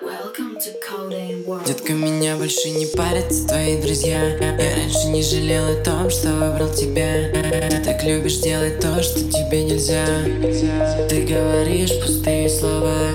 Welcome to Codeine World. Детка, меня больше не парят твои друзья. Я раньше не жалел о том, что выбрал тебя. Ты так любишь делать то, что тебе нельзя. Ты говоришь пустые слова.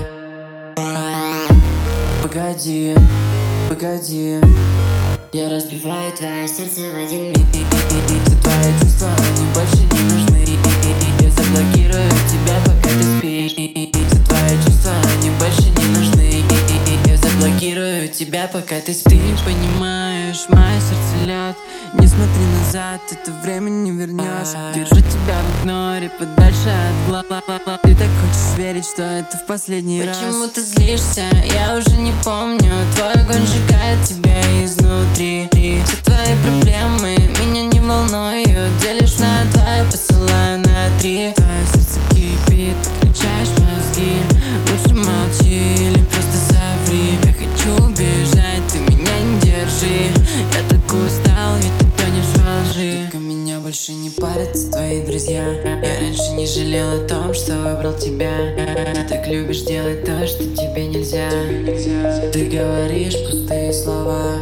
Погоди, погоди, я разбиваю твое сердце в один миг. Все твои чувства, они больше не нужны. Я заблокирую тебя, пока ты спишь. Все твои чувства, они больше не нужны. Я заблокирую тебя, пока ты спишь. Понимаешь, мое сердце лед. Не смотри назад, это время не вернешь. Держу тебя в игноре, подальше от глаз. Ты так хочешь верить, что это в последний раз. Почему ты злишься? Я уже не помню. Твой огонь сжигает тебя изнутри. Все твои проблемы меня не волнуют. Делишь на два, посылаю на три. Твое сердце кипит, подключаешь мозги. Лучше молчи или просто соври. Я хочу убежать, ты меня не держи. Я так устал, ведь ты тонешь во лжи. Только меня больше не парят твои друзья. Я раньше не жалел о том, что выбрал тебя. Ты так любишь делать то, что тебе нельзя. Ты говоришь пустые слова.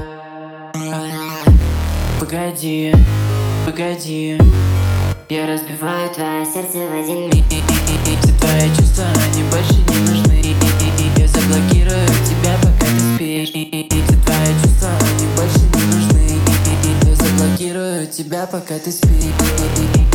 Погоди, погоди, я разбиваю твое сердце в один миг. Все твои чувства, они больше не нужны. Я заблокирую тебя, пока ты спишь. Все твои чувства, они больше не нужны. Я заблокирую тебя, пока ты спишь.